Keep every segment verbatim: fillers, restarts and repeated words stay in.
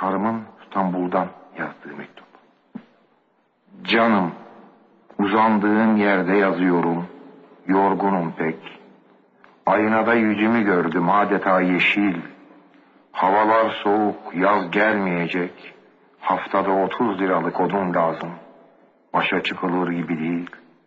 Karımın İstanbul'dan yazdığı mektup. Canım, uzandığım yerde yazıyorum. Yorgunum pek. Aynada yüzümü gördüm adeta yeşil. Havalar soğuk, yaz gelmeyecek. Haftada otuz liralık odun lazım. Başa çıkılır gibi değil.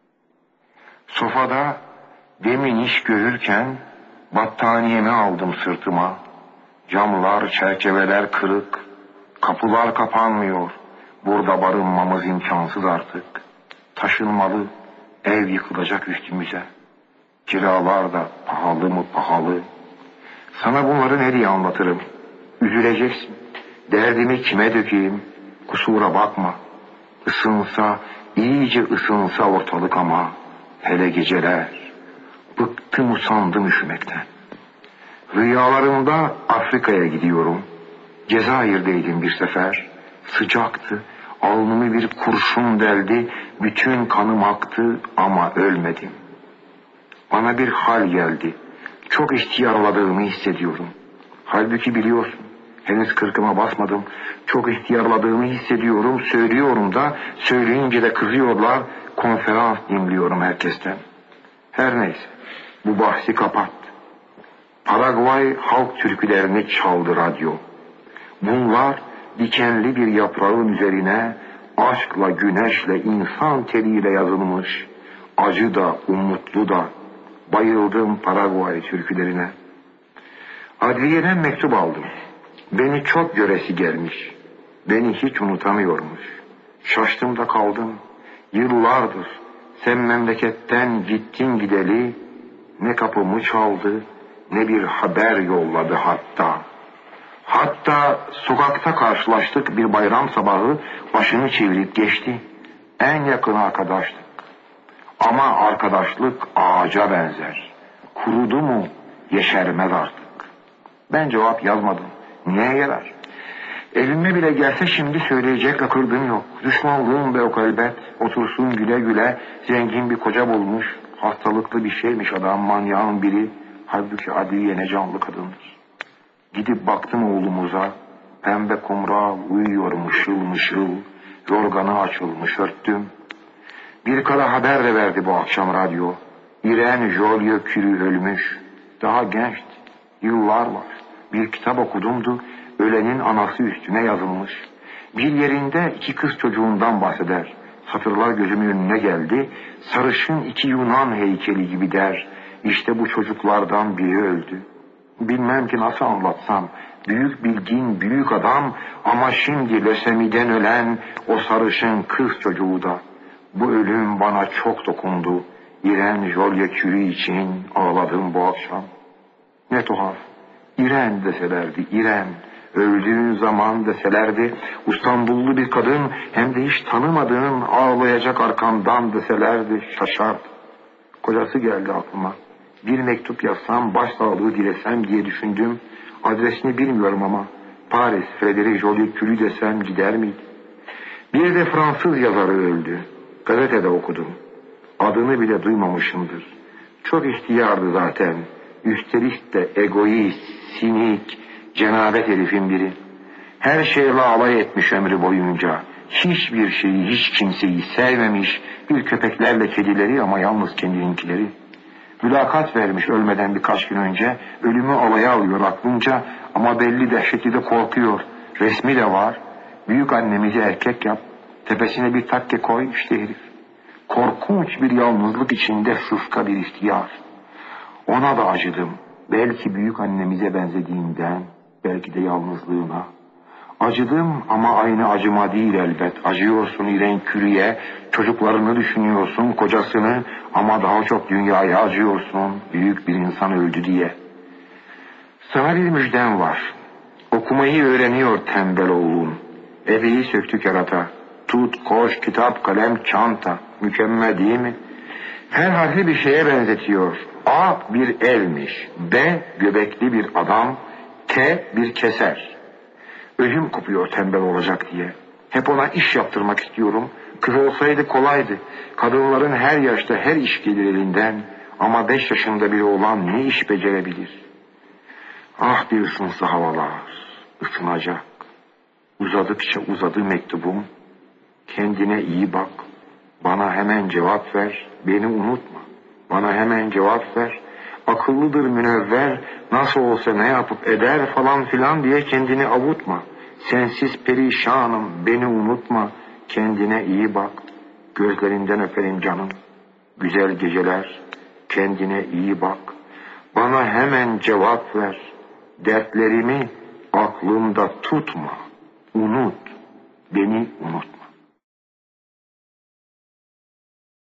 Sofada demin iş görürken battaniyemi aldım sırtıma. Camlar, çerçeveler kırık. Kapılar kapanmıyor. Burada barınmamız imkansız artık. Taşınmalı, ev yıkılacak üstümüze. Kiralar da pahalı mı pahalı. Sana bunları ne diye anlatırım? Üzüleceksin. Derdimi kime dökeyim? Kusura bakma. Isınsa, iyice ısınsa ortalık ama. Hele geceler. Bıktım usandım üşümekten. Rüyalarımda Afrika'ya gidiyorum. Cezayir'deydim bir sefer. Sıcaktı. Alnımı bir kurşun deldi. Bütün kanım aktı ama ölmedim. Bana bir hal geldi. Çok ihtiyarladığımı hissediyorum. Halbuki biliyorsun. Henüz kırkıma basmadım. Çok ihtiyarladığımı hissediyorum. Söylüyorum da söyleyince de kızıyorlar. Konferans dinliyorum herkesten. Her neyse. Bu bahsi kapat. Paraguay halk türkülerini çaldı radyo. Bunlar dikenli bir yaprağın üzerine aşkla, güneşle, insan teliyle yazılmış. Acı da, umutlu da. Bayıldım Paraguay türkülerine. Adliyeden mektup aldım. Beni çok göresi gelmiş. Beni hiç unutamıyormuş. Şaştım da kaldım. Yıllardır sen memleketten gittin gideli ne kapımı çaldı ne bir haber yolladı hatta. Hatta sokakta karşılaştık bir bayram sabahı, başını çevirip geçti. En yakın arkadaştık. Ama arkadaşlık ağaca benzer. Kurudu mu yeşermez artık. Ben cevap yazmadım. Niye yarar? Elime bile gelse şimdi söyleyecek akırdım yok. Düşmanlığım be o elbet. Otursun güle güle. Zengin bir koca bulmuş. Hastalıklı bir şeymiş adam, manyağın biri. Halbuki Adliye ne canlı kadındır. Gidip baktım oğlumuza. Pembe kumral uyuyor mışıl mışıl. Yorganı açılmış örttüm. Bir kara haber de verdi bu akşam radyo. Irene Joliot-Curie ölmüş. Daha gençti. Yıllar var. Bir kitap okudumdu. Ölenin anası üstüne yazılmış. Bir yerinde iki kız çocuğundan bahseder. Satırlar gözümün önüne geldi. Sarışın iki Yunan heykeli gibi der. İşte bu çocuklardan biri öldü. Bilmem ki nasıl anlatsam. Büyük bilgin, büyük adam ama şimdi lösemiden ölen o sarışın kız çocuğu da. Bu ölüm bana çok dokundu. Irene Joliot-Curie için ağladım bu akşam. Ne tuhaf. İren deselerdi, İren. Öldüğün zaman deselerdi, İstanbullu bir kadın hem de hiç tanımadığın ağlayacak arkandan deselerdi, şaşardı. Kocası geldi aklıma. Bir mektup yazsam, başsağlığı dilesem diye düşündüm. Adresini bilmiyorum ama Paris, Frederic Joliot-Curie desem gider miydi? Bir de Fransız yazarı öldü. Gazetede okudum. Adını bile duymamışımdır. Çok ihtiyardı zaten. Üstelik de egoist, sinik, cenabet herifin biri. Her şeyle alay etmiş ömrü boyunca. Hiçbir şeyi, hiç kimseyi sevmemiş. Bir köpeklerle kedileri ama yalnız kendininkileri. Mülakat vermiş ölmeden birkaç gün önce. Ölümü alaya alıyor aklınca ama belli dehşeti de korkuyor. Resmi de var. Büyük annemizi erkek yap. Tepesine bir takke koy, işte herif. Korkunç bir yalnızlık içinde sıska bir ihtiyar. Ona da acıdım. Belki büyük annemize benzediğinden, belki de yalnızlığına. Acıdım ama aynı acıma değil elbet. Acıyorsun Irene Curie'ye, çocuklarını düşünüyorsun, kocasını ama daha çok dünyaya acıyorsun. Büyük bir insan öldü diye. Sana bir müjdem var. Okumayı öğreniyor tembel oğlum. Ebeyi söktü kerata. Tut, koş, kitap, kalem, çanta. Mükemmel değil mi? Her harfi bir şeye benzetiyor. A bir elmiş. B göbekli bir adam. T bir keser. Ödüm kopuyor tembel olacak diye. Hep ona iş yaptırmak istiyorum. Kız olsaydı kolaydı. Kadınların her yaşta her iş gelir elinden. Ama beş yaşında biri olan ne iş becerebilir? Ah bir ısınsa havalar. Isınacak. Uzadıkça uzadı mektubum. Kendine iyi bak. Bana hemen cevap ver. Beni unutma. Bana hemen cevap ver. Akıllıdır münevver. Nasıl olsa ne yapıp eder falan filan diye kendini avutma. Sensiz perişanım. Beni unutma. Kendine iyi bak. Gözlerinden öperim canım. Güzel geceler. Kendine iyi bak. Bana hemen cevap ver. Dertlerimi aklımda tutma. Unut. Beni unutma.